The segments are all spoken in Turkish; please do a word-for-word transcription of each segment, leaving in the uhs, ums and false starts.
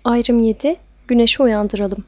Ayrım yedi. Güneşi uyandıralım.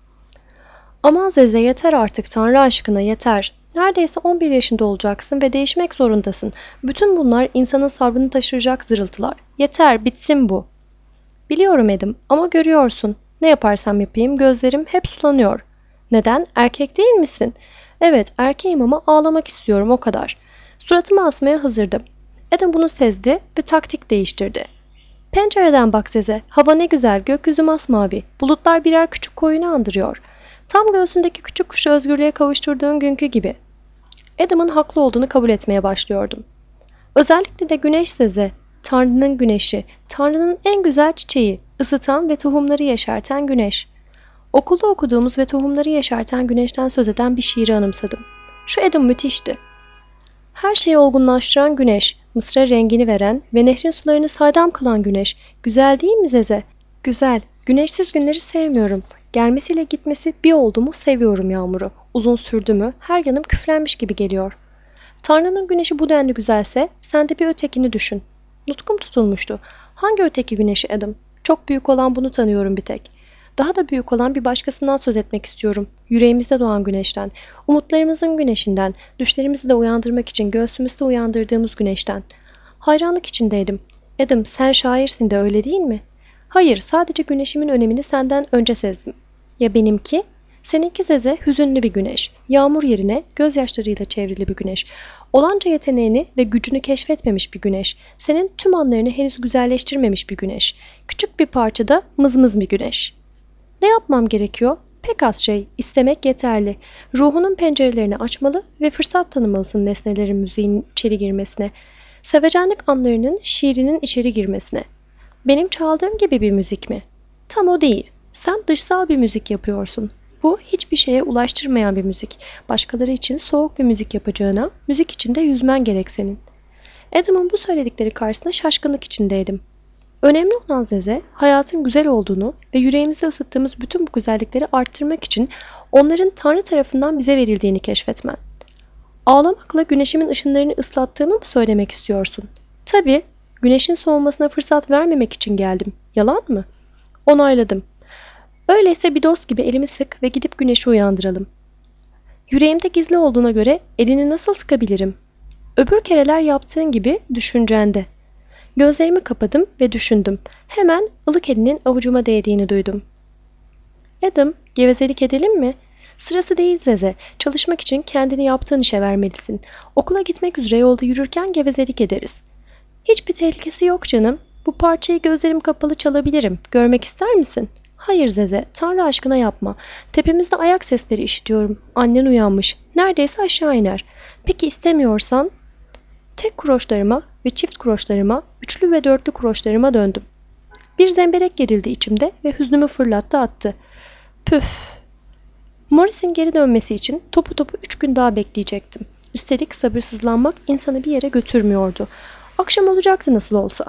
Aman Zeze, yeter artık, Tanrı aşkına yeter. Neredeyse on bir yaşında olacaksın ve değişmek zorundasın. Bütün bunlar insanın sabrını taşıracak zırıltılar. Yeter, bitsin bu. Biliyorum Edim, ama görüyorsun. Ne yaparsam yapayım gözlerim hep sulanıyor. Neden? Erkek değil misin? Evet, erkeğim ama ağlamak istiyorum, o kadar. Suratımı asmaya hazırdım. Adam bunu sezdi ve taktik değiştirdi. Pencereden bak Zeze, hava ne güzel, gökyüzü masmavi, bulutlar birer küçük koyunu andırıyor. Tam göğsündeki küçük kuşu özgürlüğe kavuşturduğun günkü gibi. Adam'ın haklı olduğunu kabul etmeye başlıyordum. Özellikle de güneş Zeze, Tanrı'nın güneşi, Tanrı'nın en güzel çiçeği, ısıtan ve tohumları yeşerten güneş. Okulda okuduğumuz ve tohumları yeşerten güneşten söz eden bir şiiri anımsadım. Şu Adam müthişti. Her şeyi olgunlaştıran güneş, Mısır'a rengini veren ve nehrin sularını saydam kılan güneş. Güzel değil mi Zeze? Güzel. Güneşsiz günleri sevmiyorum. Gelmesiyle gitmesi bir oldu mu seviyorum yağmuru. Uzun sürdü mü her yanım küflenmiş gibi geliyor. Tanrı'nın güneşi bu denli güzelse sen de bir ötekini düşün. Nutkum tutulmuştu. Hangi öteki güneşi Adam? Çok büyük olan bunu tanıyorum bir tek. Daha da büyük olan bir başkasından söz etmek istiyorum. Yüreğimizde doğan güneşten, umutlarımızın güneşinden, düşlerimizi de uyandırmak için göğsümüzde uyandırdığımız güneşten. Hayranlık içindeydim. Adam, sen şairsin de öyle değil mi? Hayır, sadece güneşimin önemini senden önce sezdim. Ya benimki? Seninki Zeze hüzünlü bir güneş, yağmur yerine gözyaşlarıyla çevrili bir güneş, olanca yeteneğini ve gücünü keşfetmemiş bir güneş, senin tüm anlarını henüz güzelleştirmemiş bir güneş, küçük bir parçada mızmız bir güneş. Ne yapmam gerekiyor? Pek az şey, istemek yeterli. Ruhunun pencerelerini açmalı ve fırsat tanımalısın nesnelerin müziğin içeri girmesine, sevecenlik anlarının şiirinin içeri girmesine. Benim çaldığım gibi bir müzik mi? Tam o değil. Sen dışsal bir müzik yapıyorsun. Bu hiçbir şeye ulaştırmayan bir müzik. Başkaları için soğuk bir müzik yapacağına, müzik içinde yüzmen gerek senin. Adam'ın bu söyledikleri karşısında şaşkınlık içindeydim. Önemli olan Zeze, hayatın güzel olduğunu ve yüreğimizde ısıttığımız bütün bu güzellikleri arttırmak için onların Tanrı tarafından bize verildiğini keşfetmen. Ağlamakla güneşimin ışınlarını ıslattığımı mı söylemek istiyorsun? Tabii, güneşin soğumasına fırsat vermemek için geldim. Yalan mı? Onayladım. Öyleyse bir dost gibi elimi sık ve gidip güneşi uyandıralım. Yüreğimde gizli olduğuna göre elini nasıl sıkabilirim? Öbür kereler yaptığın gibi düşüncende. Gözlerimi kapadım ve düşündüm. Hemen ılık elinin avucuma değdiğini duydum. Adam, gevezelik edelim mi? Sırası değil Zeze. Çalışmak için kendini yaptığın işe vermelisin. Okula gitmek üzere yolda yürürken gevezelik ederiz. Hiçbir tehlikesi yok canım. Bu parçayı gözlerim kapalı çalabilirim. Görmek ister misin? Hayır Zeze, Tanrı aşkına yapma. Tepemizde ayak sesleri işitiyorum. Annen uyanmış. Neredeyse aşağı iner. Peki istemiyorsan? Tek kroşlarıma ve çift kroşlarıma, üçlü ve dörtlü kroşlarıma döndüm. Bir zemberek gerildi içimde ve hüznümü fırlattı attı. Püf! Morris'in geri dönmesi için topu topu üç gün daha bekleyecektim. Üstelik sabırsızlanmak insanı bir yere götürmüyordu. Akşam olacaktı nasıl olsa.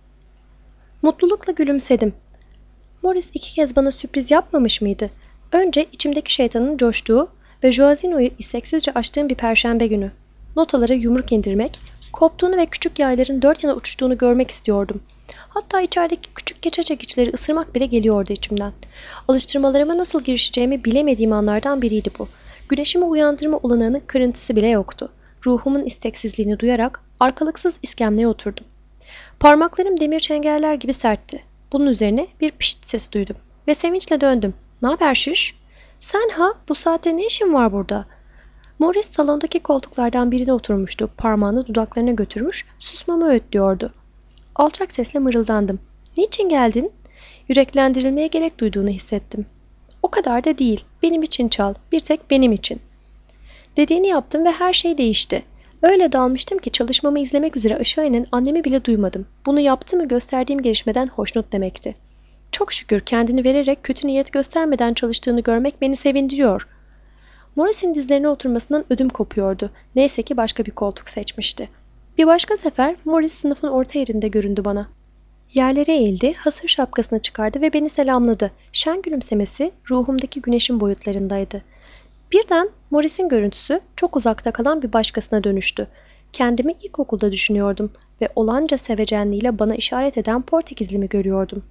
Mutlulukla gülümsedim. Morris iki kez bana sürpriz yapmamış mıydı? Önce içimdeki şeytanın coştuğu ve Joazino'yu isteksizce açtığım bir perşembe günü. Notalara yumruk indirmek, koptuğunu ve küçük yayların dört yana uçuştuğunu görmek istiyordum. Hatta içerideki küçük keçe çekiçleri ısırmak bile geliyordu içimden. Alıştırmalarıma nasıl girişeceğimi bilemediğim anlardan biriydi bu. Güneşimi uyandırma olanağının kırıntısı bile yoktu. Ruhumun isteksizliğini duyarak arkalıksız iskemleye oturdum. Parmaklarım demir çengeller gibi sertti. Bunun üzerine bir pişt sesi duydum ve sevinçle döndüm. "Naber şiş?" "Sen ha? Bu saatte ne işin var burada?" Morris salondaki koltuklardan birine oturmuştu. Parmağını dudaklarına götürmüş, susmamı öğütlüyordu. Alçak sesle mırıldandım. "Niçin geldin?" Yüreklendirilmeye gerek duyduğunu hissettim. "O kadar da değil. Benim için çal. Bir tek benim için." Dediğini yaptım ve her şey değişti. Öyle dalmıştım ki çalışmamı izlemek üzere aşağı inen annemi bile duymadım. Bunu yaptığımı gösterdiğim gelişmeden hoşnut demekti. Çok şükür kendini vererek kötü niyet göstermeden çalıştığını görmek beni sevindiriyor. Morris'in dizlerine oturmasından ödüm kopuyordu. Neyse ki başka bir koltuk seçmişti. Bir başka sefer Morris sınıfın orta yerinde göründü bana. Yerlere eğildi, hasır şapkasını çıkardı ve beni selamladı. Şen gülümsemesi ruhumdaki güneşin boyutlarındaydı. Birden Morris'in görüntüsü çok uzakta kalan bir başkasına dönüştü. Kendimi ilkokulda düşünüyordum ve olanca sevecenliğiyle bana işaret eden Portekizlimi görüyordum.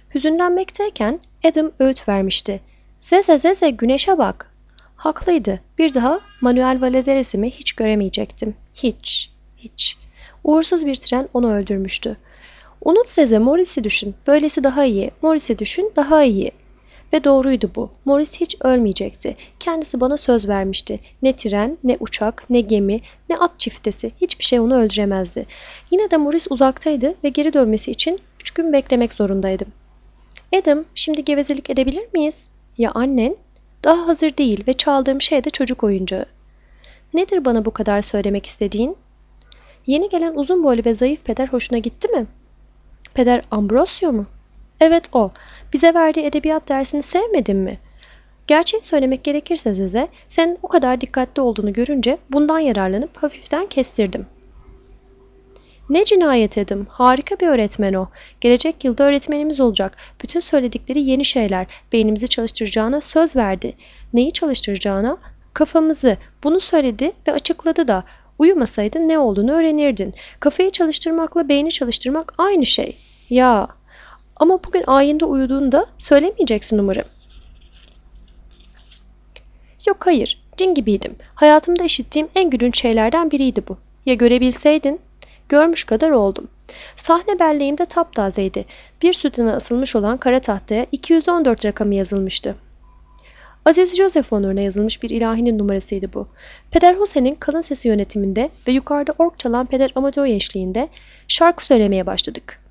Hüzünlenmekteyken Adam öğüt vermişti. Zeze zeze güneşe bak. Haklıydı. Bir daha Manuel Valderes'imi hiç göremeyecektim. Hiç, hiç. Uğursuz bir tren onu öldürmüştü. Unut Zeze, Morris'i düşün. Böylesi daha iyi. Morris'i düşün, daha iyi. Ve doğruydu bu. Morris hiç ölmeyecekti. Kendisi bana söz vermişti. Ne tren, ne uçak, ne gemi, ne at çiftesi. Hiçbir şey onu öldüremezdi. Yine de Morris uzaktaydı ve geri dönmesi için üç gün beklemek zorundaydım. Adam, şimdi gevezelik edebilir miyiz? Ya annen? Daha hazır değil ve çaldığım şey de çocuk oyuncağı. Nedir bana bu kadar söylemek istediğin? Yeni gelen uzun boylu ve zayıf peder hoşuna gitti mi? Peder Ambrosio mu? Evet o. Bize verdiği edebiyat dersini sevmedin mi? Gerçeği söylemek gerekirse Zeze, senin o kadar dikkatli olduğunu görünce bundan yararlanıp hafiften kestirdim. Ne cinayet Adam. Harika bir öğretmen o. Gelecek yılda öğretmenimiz olacak. Bütün söyledikleri yeni şeyler. Beynimizi çalıştıracağına söz verdi. Neyi çalıştıracağına? Kafamızı. Bunu söyledi ve açıkladı da. Uyumasaydın ne olduğunu öğrenirdin. Kafayı çalıştırmakla beyni çalıştırmak aynı şey. Ya... Ama bugün ayinde uyuduğunda söylemeyeceksin umarım. Yok hayır, cin gibiydim. Hayatımda işittiğim en gülünç şeylerden biriydi bu. Ya görebilseydin? Görmüş kadar oldum. Sahne belleğimde taptazeydi. Bir sütuna asılmış olan kara tahtaya iki yüz on dört rakamı yazılmıştı. Aziz Joseph onuruna yazılmış bir ilahinin numarasıydı bu. Peder Jose'nin kalın sesi yönetiminde ve yukarıda org çalan Peder Amadeo eşliğinde şarkı söylemeye başladık.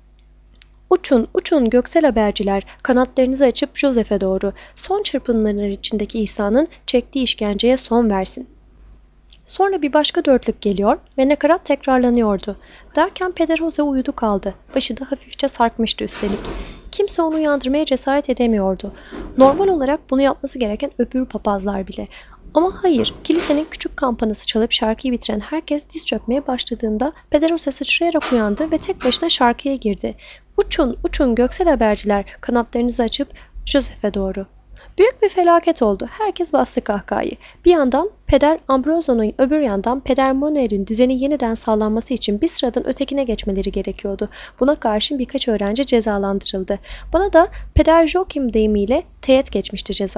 Uçun, uçun göksel haberciler, kanatlarınızı açıp Joseph'e doğru, son çırpınmalar içindeki İsa'nın çektiği işkenceye son versin. Sonra bir başka dörtlük geliyor ve nakarat tekrarlanıyordu. Derken Peder Jose uyudu kaldı. Başı da hafifçe sarkmıştı üstelik. Kimse onu uyandırmaya cesaret edemiyordu. Normal olarak bunu yapması gereken öbür papazlar bile. Ama hayır, kilisenin küçük kampanası çalıp şarkıyı bitiren herkes diz çökmeye başladığında Peder Jose sıçrayarak uyandı ve tek başına şarkıya girdi. Uçun, uçun göksel haberciler, kanatlarınızı açıp Joseph'e doğru. Büyük bir felaket oldu. Herkes bastı kahkahayı. Bir yandan Peder Ambroso'nun, öbür yandan Peder Manuel'in düzeni yeniden sağlanması için bir sıradan ötekine geçmeleri gerekiyordu. Buna karşın birkaç öğrenci cezalandırıldı. Bana da Peder Joachim deyimiyle teğet geçmişti ceza.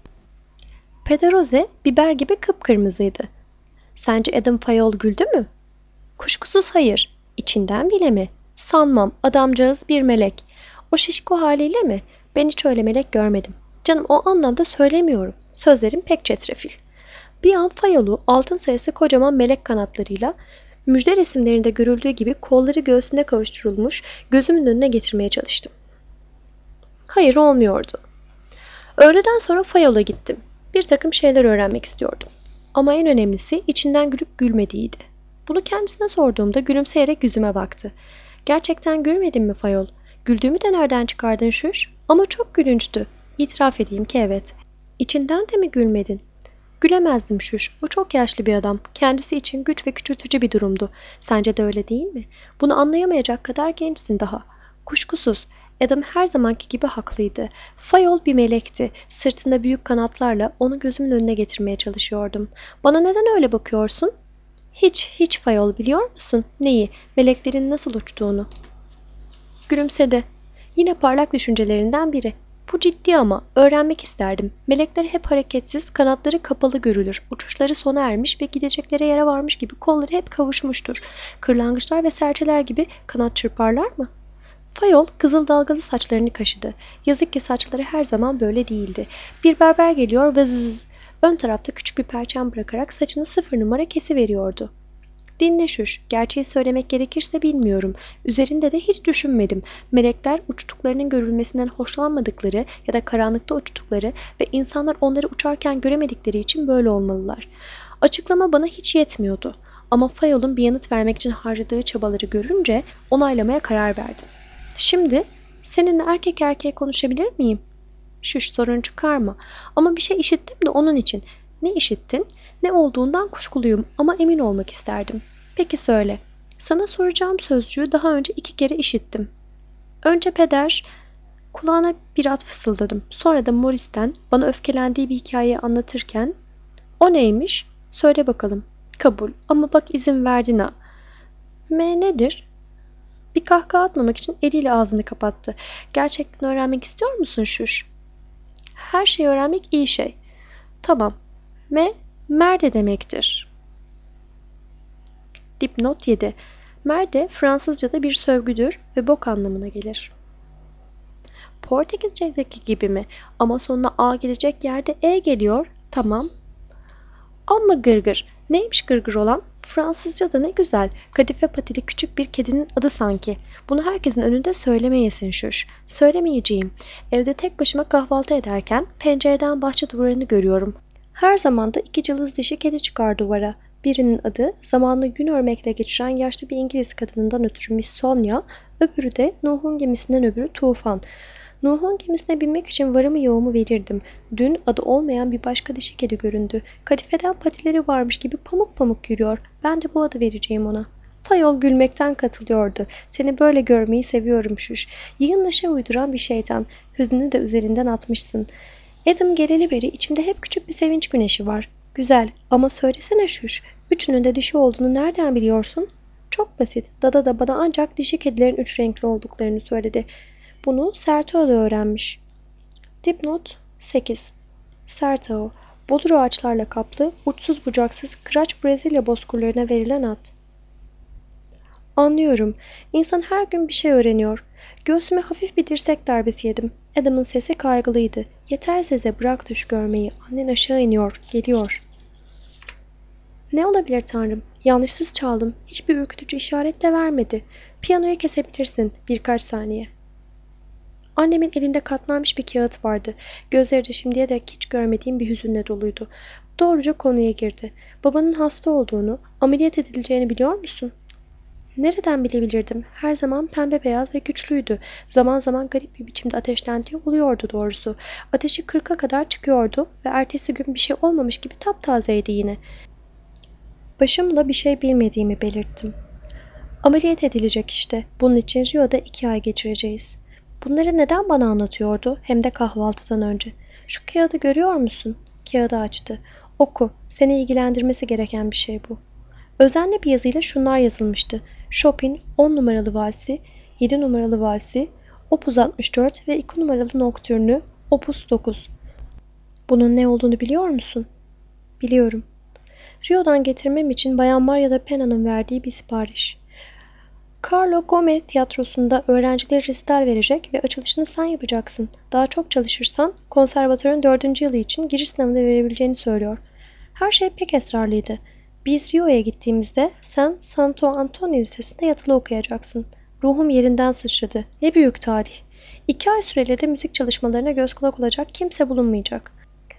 Peder Jose biber gibi kıpkırmızıydı. Sence Adam Fayol güldü mü? Kuşkusuz hayır. İçinden bile mi? Sanmam. Adamcağız bir melek. O şişko haliyle mi? Ben hiç öyle melek görmedim. Canım o anlamda söylemiyorum. Sözlerim pek çetrefil. Bir an Fayol'u altın sarısı kocaman melek kanatlarıyla müjde resimlerinde görüldüğü gibi kolları göğsünde kavuşturulmuş gözümün önüne getirmeye çalıştım. Hayır olmuyordu. Öğleden sonra Fayol'a gittim. Bir takım şeyler öğrenmek istiyordum. Ama en önemlisi içinden gülüp gülmediğiydi. Bunu kendisine sorduğumda gülümseyerek yüzüme baktı. Gerçekten gülmedin mi Fayol? Güldüğümü de nereden çıkardın şuş? Ama çok gülünçtü. İtiraf edeyim ki evet. İçinden de mi gülmedin? Gülemezdim şuş. O çok yaşlı bir adam. Kendisi için güç ve küçültücü bir durumdu. Sence de öyle değil mi? Bunu anlayamayacak kadar gençsin daha. Kuşkusuz. Adam her zamanki gibi haklıydı. Fayol bir melekti. Sırtında büyük kanatlarla onu gözümün önüne getirmeye çalışıyordum. Bana neden öyle bakıyorsun? Hiç, hiç Fayol biliyor musun? Neyi? Meleklerin nasıl uçtuğunu. Gülümsedi. Yine parlak düşüncelerinden biri. Bu ciddi ama öğrenmek isterdim. Melekler hep hareketsiz, kanatları kapalı görülür. Uçuşları sona ermiş ve gidecekleri yere varmış gibi kolları hep kavuşmuştur. Kırlangıçlar ve serçeler gibi kanat çırparlar mı? Fayol kızıl dalgalı saçlarını kaşıdı. Yazık ki saçları her zaman böyle değildi. Bir berber geliyor ve zzz, ön tarafta küçük bir perçem bırakarak saçını sıfır numara kesiveriyordu. Dinle şuş, gerçeği söylemek gerekirse bilmiyorum. Üzerinde de hiç düşünmedim. Melekler uçtuklarının görülmesinden hoşlanmadıkları ya da karanlıkta uçtukları ve insanlar onları uçarken göremedikleri için böyle olmalılar. Açıklama bana hiç yetmiyordu. Ama Fayol'un bir yanıt vermek için harcadığı çabaları görünce onaylamaya karar verdim. Şimdi seninle erkek erkeğe konuşabilir miyim? Şuş sorun çıkarma. Ama bir şey işittim de onun için. Ne işittin? Ne olduğundan kuşkuluyum ama emin olmak isterdim. Peki söyle. Sana soracağım sözcüğü daha önce iki kere işittim. Önce peder, kulağına bir at fısıldadım. Sonra da Morris'ten bana öfkelendiği bir hikayeyi anlatırken, o neymiş? Söyle bakalım. Kabul ama bak izin verdin ha. M nedir? Bir kahkaha atmamak için eliyle ağzını kapattı. Gerçekten öğrenmek istiyor musun Şuş? Her şeyi öğrenmek iyi şey. Tamam. Me, merde demektir. Dipnot yedi. Merde Fransızca'da bir sövgüdür ve bok anlamına gelir. Portekizce'deki gibi mi? Ama sonuna A gelecek yerde E geliyor. Tamam. Amma gırgır. Neymiş gırgır olan? Fransızca'da ne güzel. Kadife patili küçük bir kedinin adı sanki. Bunu herkesin önünde söylemeyesin Şuş. Söylemeyeceğim. Evde tek başıma kahvaltı ederken pencereden bahçe duvarını görüyorum. Her zaman da iki cılız dişi kedi çıkar duvara. Birinin adı zamanını gün örmekle geçiren yaşlı bir İngiliz kadınından ötürü Miss Sonia, öbürü de Nuh'un gemisinden öbürü Tufan. Nuh'un gemisine binmek için varımı yoğumu verirdim. Dün adı olmayan bir başka dişi kedi göründü. Kadifeden patileri varmış gibi pamuk pamuk yürüyor. Ben de bu adı vereceğim ona. Tayol gülmekten katılıyordu. Seni böyle görmeyi seviyorum Şuş. Yığın neşe uyduran bir şeytan. Hüznünü de üzerinden atmışsın. Adam geleli beri içimde hep küçük bir sevinç güneşi var. Güzel ama söylesene Şuş. Üçünün de dişi olduğunu nereden biliyorsun? Çok basit. Dada da bana ancak dişi kedilerin üç renkli olduklarını söyledi. Bunu Sertao da öğrenmiş. Dipnot sekiz. Sertao, bodur ağaçlarla kaplı, uçsuz bucaksız kıraç Brezilya bozkırlarına verilen at. Anlıyorum. İnsan her gün bir şey öğreniyor. Göğsüme hafif bir dirsek darbesi yedim. Adam'ın sesi kaygılıydı. Yeter Zeze, bırak düş görmeyi. Annen aşağı iniyor, geliyor. Ne olabilir Tanrım? Yanlışsız çaldım. Hiçbir ürkütücü işaret de vermedi. Piyanoyu kesebilirsin birkaç saniye. Annemin elinde katlanmış bir kağıt vardı. Gözleri de şimdiye dek hiç görmediğim bir hüzünle doluydu. Doğruca konuya girdi. Babanın hasta olduğunu, ameliyat edileceğini biliyor musun? Nereden bilebilirdim? Her zaman pembe beyaz ve güçlüydü. Zaman zaman garip bir biçimde ateşlendiği oluyordu doğrusu. Ateşi kırka kadar çıkıyordu ve ertesi gün bir şey olmamış gibi taptazeydi yine. Başımla bir şey bilmediğimi belirttim. Ameliyat edilecek işte. Bunun için Rio'da iki ay geçireceğiz. Bunları neden bana anlatıyordu? Hem de kahvaltıdan önce. Şu kağıdı görüyor musun? Kağıdı açtı. Oku. Seni ilgilendirmesi gereken bir şey bu. Özenli bir yazıyla şunlar yazılmıştı. Chopin on numaralı valsi, yedi numaralı valsi, Opus altmış dört ve iki numaralı noktürnü Opus dokuz. Bunun ne olduğunu biliyor musun? Biliyorum. Rio'dan getirmem için Bayan Maria da Pena'nın verdiği bir sipariş. Carlo Gomez tiyatrosunda öğrencileri resital verecek ve açılışını sen yapacaksın. Daha çok çalışırsan konservatörün dördüncü yılı için giriş sınavını verebileceğini söylüyor. Her şey pek esrarlıydı. Biz Rio'ya gittiğimizde sen Santo Antonio Lisesi'nde yatılı okuyacaksın. Ruhum yerinden sıçradı. Ne büyük tarih. İki ay süreli müzik çalışmalarına göz kulak olacak kimse bulunmayacak.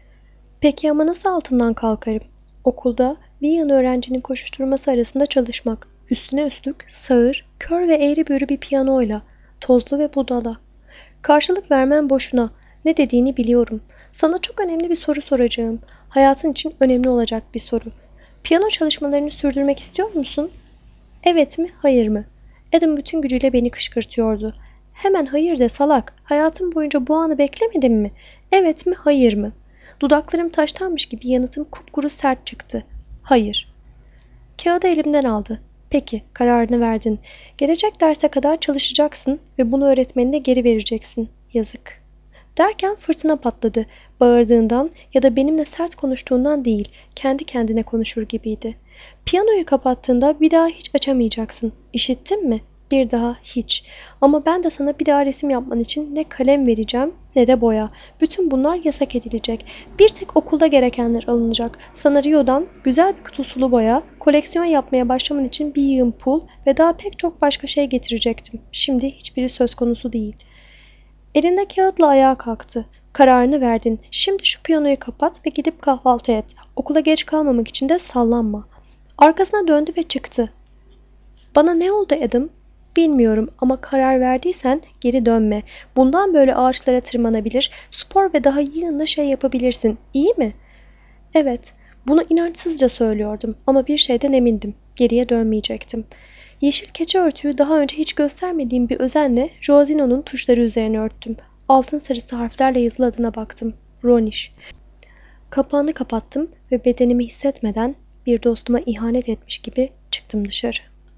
Peki ama nasıl altından kalkarım? Okulda bir yıl öğrencinin koşuşturması arasında çalışmak. Üstüne üstlük sağır, kör ve eğri büğrü bir piyanoyla, tozlu ve budala. Karşılık vermem boşuna. Ne dediğini biliyorum. Sana çok önemli bir soru soracağım. Hayatın için önemli olacak bir soru. Piyano çalışmalarını sürdürmek istiyor musun? Evet mi, hayır mı? Adam bütün gücüyle beni kışkırtıyordu. Hemen hayır de salak. Hayatım boyunca bu anı beklemedin mi? Evet mi, hayır mı? Dudaklarım taştanmış gibi yanıtım kupkuru sert çıktı. Hayır. Kağıdı elimden aldı. Peki, kararını verdin. Gelecek derse kadar çalışacaksın ve bunu öğretmenine geri vereceksin. Yazık. Derken fırtına patladı. Bağırdığından ya da benimle sert konuştuğundan değil, kendi kendine konuşur gibiydi. Piyanoyu kapattığında bir daha hiç açamayacaksın. İşittin mi? Bir daha hiç. Ama ben de sana bir daha resim yapman için ne kalem vereceğim ne de boya. Bütün bunlar yasak edilecek. Bir tek okulda gerekenler alınacak. Sana Rio'dan güzel bir kutu sulu boya, koleksiyon yapmaya başlaman için bir yığın pul ve daha pek çok başka şey getirecektim. Şimdi hiçbiri söz konusu değil. Elinde kağıtla ayağa kalktı. Kararını verdin. Şimdi şu piyanoyu kapat ve gidip kahvaltı et. Okula geç kalmamak için de sallanma. Arkasına döndü ve çıktı. Bana ne oldu Adam? Bilmiyorum ama karar verdiysen geri dönme. Bundan böyle ağaçlara tırmanabilir, spor ve daha yığınla şey yapabilirsin. İyi mi? Evet, bunu inançsızca söylüyordum ama bir şeyden emindim. Geriye dönmeyecektim. Yeşil keçe örtüyü daha önce hiç göstermediğim bir özenle Joazino'nun tuşları üzerine örttüm. Altın sarısı harflerle yazılı adına baktım. Roniş. Kapağını kapattım ve bedenimi hissetmeden bir dostuma ihanet etmiş gibi çıktım dışarı.